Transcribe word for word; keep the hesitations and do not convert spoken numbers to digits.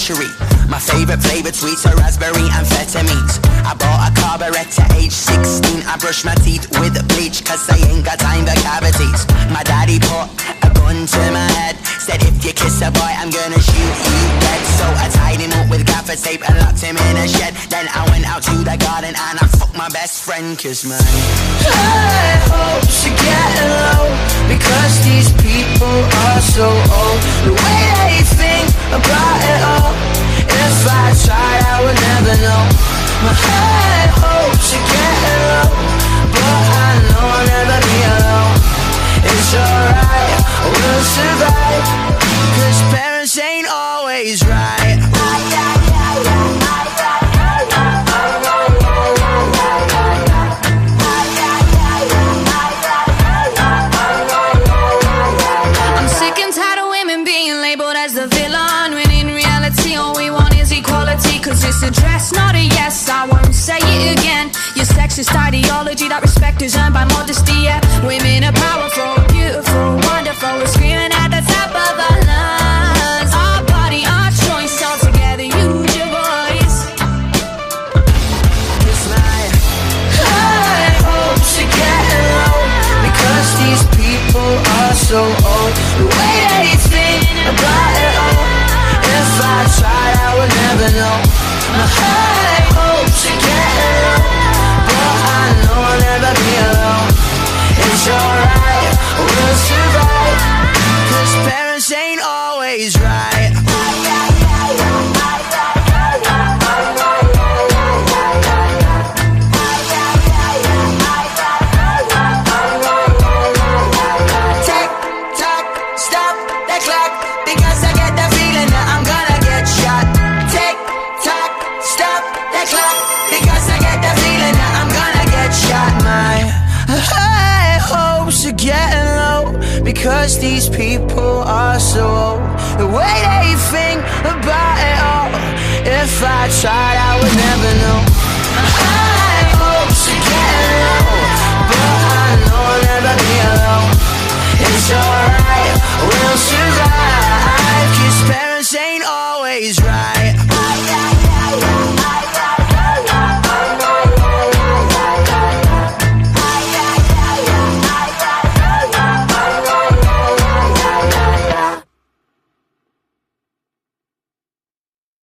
century. My favorite flavored sweets are raspberry amphetamines. I bought a carburetor age sixteen. I brush my teeth with bleach cause I ain't got time for cavities. My daddy put a gun to my head, said if you kiss a boy I'm gonna shoot you dead. So I tied him up with gaffer tape and locked him in a shed. Then I went out to the garden and I fucked my best friend. Cause my high hopes are getting low because these people are so old. The way they think about it all, if I tried I would never know. My high hopes are getting low, but I know I'll never be alone. It's alright, we'll survive, cause parents ain't always right. I'm sick and tired of women being labeled as the villain, when in reality all we want is equality. Cause it's a dress, not a yes, I won't say it again. Your sexist ideology that respect is earned by modesty, yeah. Women are powerful, beautiful, wonderful. We're screaming at the top of our lungs. Our body, our choice, all together, use your voice. It's my high hopes are getting low because these people are so old. The way they think about it all, if I tried I would never know. My high hopes are getting low, but I know I'll never be alone. It's alright, we'll survive, cause parents ain't always right. Tick tock, stop the clock, because I get the feeling that I'm gonna get shot. Tick tock, stop the clock, because I get the feeling that I'm gonna get shot. My high hopes are getting low because these people are so old. The way they think about it all, if I tried I would never know.